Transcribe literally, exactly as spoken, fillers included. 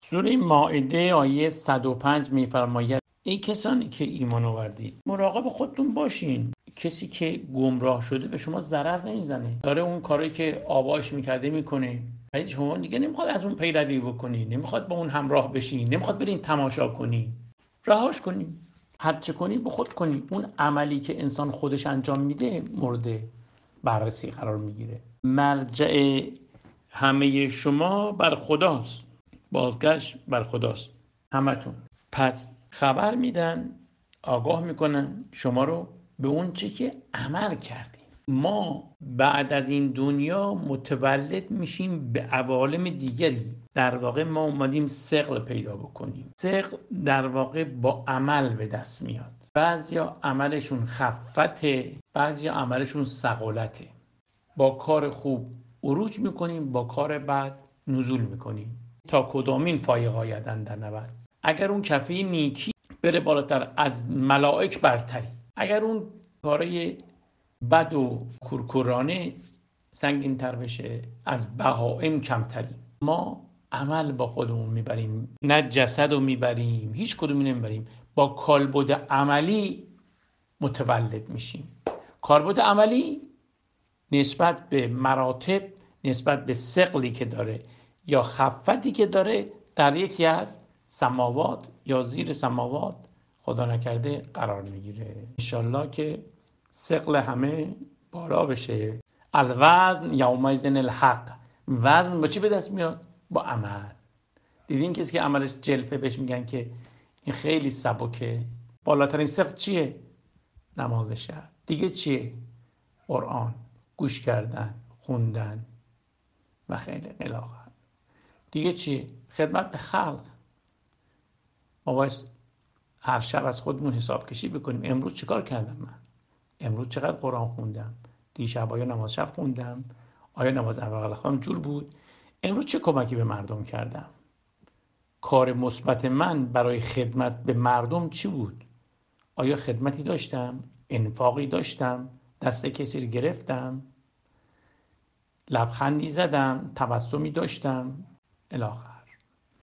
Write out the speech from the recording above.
سوره مائده آیه صد و پنج می‌فرماید ای کسانی که ایمان آوردید مراقب خودتون باشین. کسی که گمراه شده به شما ضرر نمیزنه، داره اون کاری که آباش میکرده میکنه، ولی شما دیگه نمیخواد از اون پیروی بکنی، نمیخواد با اون همراه بشین، نمیخواد برین تماشا کنی. رهاش کنی، هر چه کنی به خود کنی. اون عملی که انسان خودش انجام میده مورد بررسی قرار میگیره. مرجع همه شما بر خداست، بازگشت بر خداست همتون. پس خبر میدن، آگاه میکنن شما رو به اون چی که عمل کردیم. ما بعد از این دنیا متولد میشیم به عوالم دیگری. در واقع ما اومدیم ثقل پیدا بکنیم. ثقل در واقع با عمل به دست میاد. بعضیا عملشون خفته، بعضیا عملشون ثقالته. با کار خوب عروج میکنیم، با کار بد نزول میکنیم. تا کدامین فایق آیدن در نبرد. اگر اون کفه نیکی بره بالاتر، از ملائک برتری. اگر اون کارای بد و کرکرانه سنگین تر بشه، از بهائم کمتری. ما عمل با خودمون میبریم، نه جسد رو میبریم، هیچ کدومی نمیبریم. با کالبد عملی متولد میشیم. کالبد عملی نسبت به مراتب، نسبت به ثقلی که داره یا خفتی که داره در یکی از سماوات یا زیر سماوات خدا نکرده قرار میگیره. انشالله که ثقل همه بالا بشه. الوزن یومئذ الحق. وزن با چی به دست میاد؟ با عمل. دیدین کسی که عملش جلفه بهش میگن که این خیلی سبکه. بالاترین ثقل چیه؟ نماز شب. دیگه چیه؟ قرآن گوش کردن، خوندن و خیلی الاخر. دیگه چی؟ خدمت به خلق. ما باید هر شب از خودمون حساب کشی بکنیم. امروز چیکار کردم من؟ امروز چقدر قرآن خوندم؟ دیشب آیا نماز شب خوندم؟ آیا نماز اول خواهم جور بود؟ امروز چه کمکی به مردم کردم؟ کار مثبت من برای خدمت به مردم چی بود؟ آیا خدمتی داشتم؟ انفاقی داشتم؟ دست کسی رو گرفتم؟ لبخندی زدم؟ تبسمی داشتم؟ الی آخر.